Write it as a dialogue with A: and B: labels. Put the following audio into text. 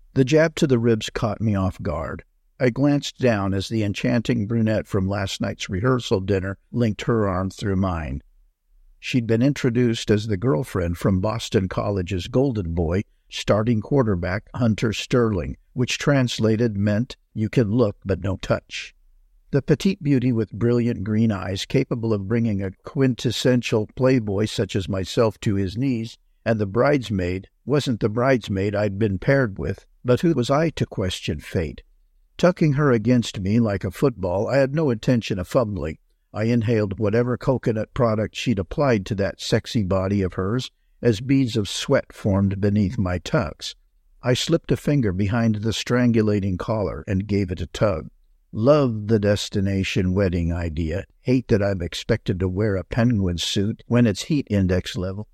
A: The jab to the ribs caught me off guard. I glanced down as the enchanting brunette from last night's rehearsal dinner linked her arm through mine. She'd been introduced as the girlfriend from Boston College's golden boy, starting quarterback Hunter Sterling, which translated meant you can look but no touch. The petite beauty with brilliant green eyes capable of bringing a quintessential playboy such as myself to his knees, and the bridesmaid wasn't the bridesmaid I'd been paired with, but who was I to question fate? Tucking her against me like a football, I had no intention of fumbling. I inhaled whatever coconut product she'd applied to that sexy body of hers as beads of sweat formed beneath my tux. I slipped a finger behind the strangulating collar and gave it a tug. Love the destination wedding idea. Hate that I'm expected to wear a penguin suit when it's heat index level.